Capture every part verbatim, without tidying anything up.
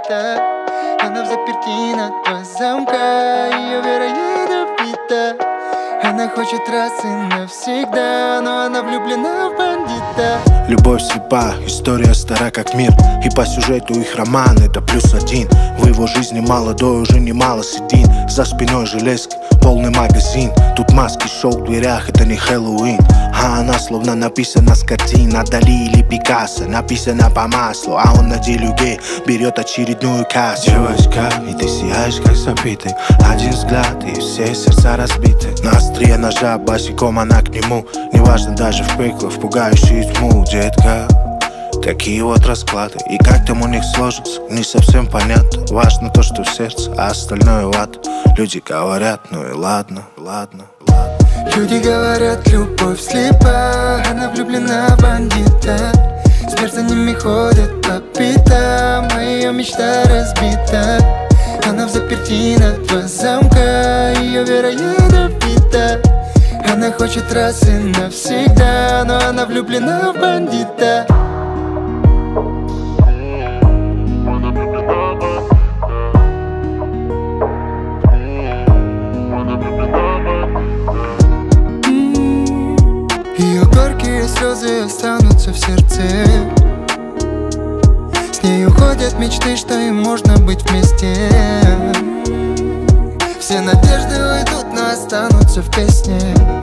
бандита. Она взаперти на два замка, ее вера ядовита. Она хочет раз и навсегда, но она влюблена в бандита. Любовь слепа, история стара как мир. И по сюжету их роман это плюс один. В его жизни молодой уже немало седин. За спиной железка, полный магазин. Тут маски, шоу в дверях, это не Хэллоуин. А она словно написана с картин Дали или Пикассо, написана по маслу. А он на делюге берет очередную кассу. Девочка, и ты сияешь как запитый. Один взгляд и все сердца разбиты. На острие ножа босиком она к нему. Неважно даже в пекло, в пугающую тьму. Детка, такие вот расклады. И как там у них сложится, не совсем понятно. Важно то, что в сердце, а остальное в ад. Люди говорят, ну и ладно, ладно, ладно. Люди говорят, любовь слепа. Она влюблена в бандита. Смерть за ними ходит по пятам, а ее мечта разбита. Она взаперти на два замка, ее вера ядовита. Она хочет раз и навсегда, но она влюблена в бандита. Ее горькие слезы останутся в сердце. С ней уходят мечты, что им можно быть вместе. Все надежды уйдут, но останутся в песне.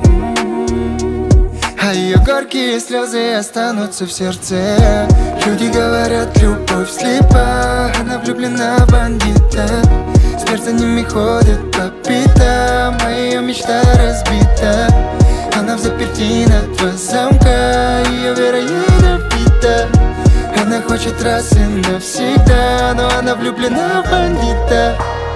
А ее горькие слезы останутся в сердце. Люди говорят, любовь слепа. Она влюблена в бандита. Смерть за ними ходит по пятам, а ее мечта разбита. Она взаперти на два замка, ее вера ядовита. Она хочет раз и навсегда, но она влюблена в бандита.